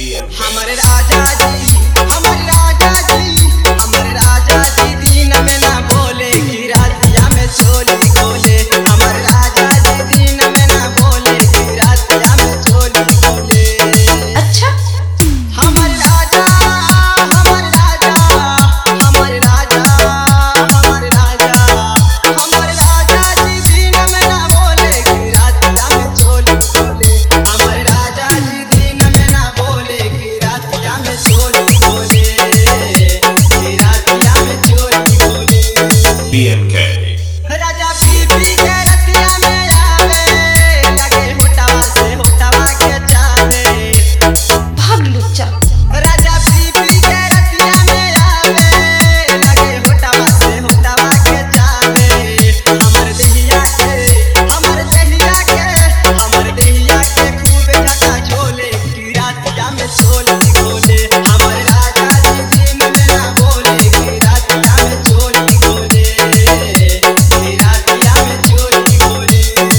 हमारे राजा जी, हमारे राजा जी, हमारे राजा जी दिन में ना बोले कि रातिया में चोली खोले। हमारे राजा जी दिन में ना बोले कि रातिया में चोली खोले। अच्छा हमारे राजा, हमारे राजा, हमारे राजा, हमारे राजा, हमारे राजा जी दिन में ना बोले कि रातिया में चोली खोले। हमारे राजा जी दिन में ना बोले कि रातिया में चोली खोले, कि रातिया में चोली खोले। BMK राजा पी पी के रतिया में आवे, लगे होटवा से होटवा के चावे। भाग लुच्चा। राजा पी पी के रतिया में आवे, लगे होटवा से होटवा के चावे। हमर देहिया के, हमर देहिया के, हमर देहिया के खूब घटा झोले, कि रातिया में चोली खोले। हमर राजा जी दिन में ना बोले कि रातिया में चोली खोले, कि रातिया में चोली खोले।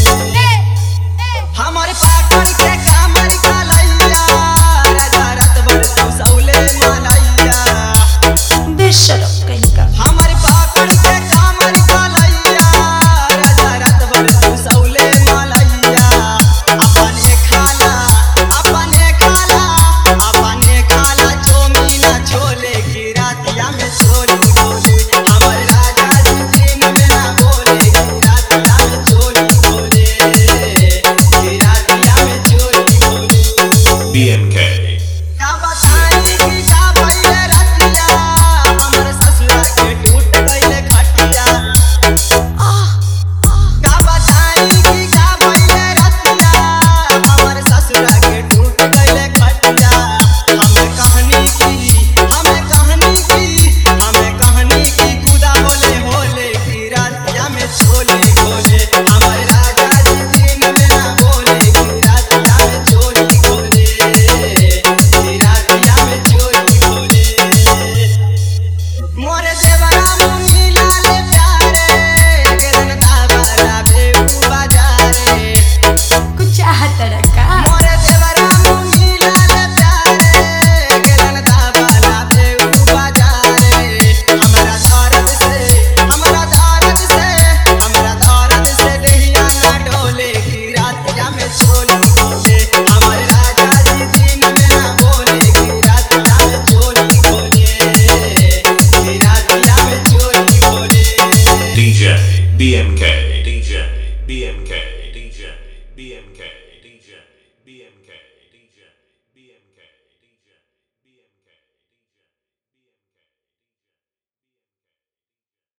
हमारे पाटन के कामर कालैया, राजा रात भर सौले मालैया। बेशरम कहीं का। हमारे पाटन के कामर कालैया, राजा रात भर सौले मालैया। अपने खाला, अपने खाला, अपने खाला चोमीना छोले, कि रातिया में चोली खोले। हमारे राजा जी दिन में ना बोले कि रातिया में चोली खोले, कि रातिया में चोली खोले। BMK का बताई कि का भइले रतिया, हमर ससुरा के टूट गइले खटिया। का बताई कि का भइले रतिया, हमर ससुरा के टूट गइले खटिया। हमें कहानी की, हमें कहानी की, हमें कहानी की खुदा होले होले, कि रातिया में चोली खोले। हमारे राजा जी दिन में ना बोले कि रातिया में चोली खोले, कि रातिया में चोली खोले। मोरे देवरा मुनी लाल प्यारे, गिरन ताबरा बेबू बाजारे। कुछ आहतर का। मोरे देवरा मुनी लाल प्यारे, गिरन ताबरा बेबू बाजारे। हमरा दर्द से, हमरा दर्द से, हमरा दर्द से देहिया ना डोले, कि रातिया में चोली खोले। हमारे राजा जी दिन में ना बोले कि रातिया में चोली खोले, कि रातिया में चोली खोले। DJ BMK DJ BMK DJ BMK DJ BMK